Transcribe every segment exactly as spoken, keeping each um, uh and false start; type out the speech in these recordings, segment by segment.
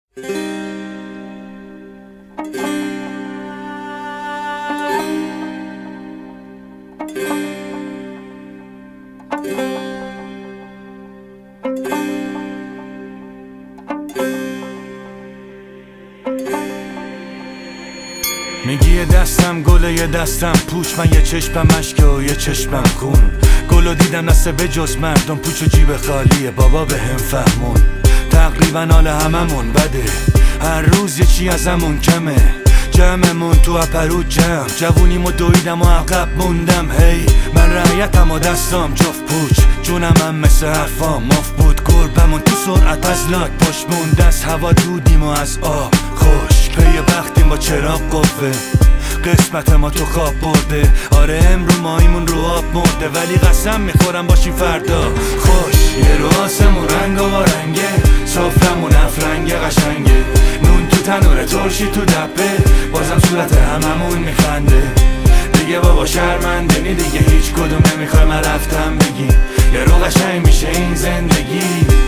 میگی یه دستم گله یه دستم پوچ، من یه چشمم اشک و یه چشمم خون. گلو دیدم نسه به جز مردم پوچ و جیب خالیه، بابا به هم فهمون. تقریبا حال هممون بده، هر روز یه چی ازمون کمه. جمعمون تو اپرو جمع، جوونیمو دویدم و عقب موندم. هی من رعیتم و دستام جفت پوچ، جونم هم مثل حرفام مف بود. گربمون تو سرعت از لاک پشت مونده، از هوا دودیم و از آب خوش. پی بختیم با چراغ قوه، قسمت ما تو خواب برده. آره امرو مایمون رو آب مرده، ولی قسم میخورم باشیم فردا خوش. یه رو آسمون رنگ و رنگه، صافرمون افرنگ قشنگه. نون تو تنوره ترشی تو دبه، بازم صورت هممون میخنده. دیگه بابا شرمنده نی، دیگه هیچ کدوم نمیخوای من رفتم بگی. یه رو قشنگ میشه این زندگی.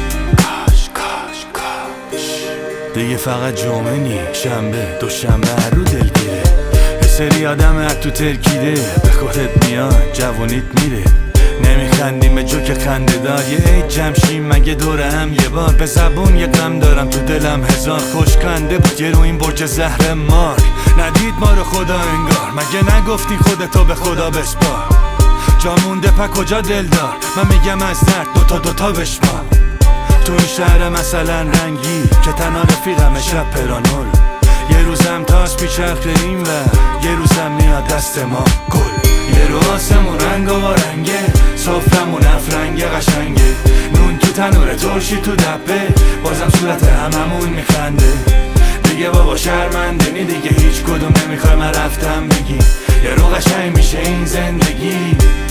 کاش کاش کاش دیگه فقط جمعه نی، شنبه دوشنبه هر رو دلگیره. یه سری آدم از تو ترکیده، به خودت میاد جوونیت میره. نمیخندیم به جوک خنده دار، یه عید جمشیم مگه دوره هم یه بار. به زبون یه غم دارم تو دلم هزار، خوشکنده بود یه رو این برج زهر مار. ندید ما رو خدا انگار، مگه نگفتین خودتو به خدا بسپار. جا مونده پا کجا دلدار، من میگم از درد دوتا دوتا بشمار. تو این شهر مثلا رنگی که تنها رفیقم شب پرانول. یه روزم تاس میچرخه این و یه روزم میاد دست ما گل. یه رو آسمون رنگ و رنگه، صافرمون افرنگ قشنگه. نون تو تنوره ترشی تو دبه، بازم صورت هممون میخنده. دیگه بابا شرمنده نی، دیگه هیچ کدوم نمیخوای من رفتم بگی. یه رو قشنگ میشه این زندگی.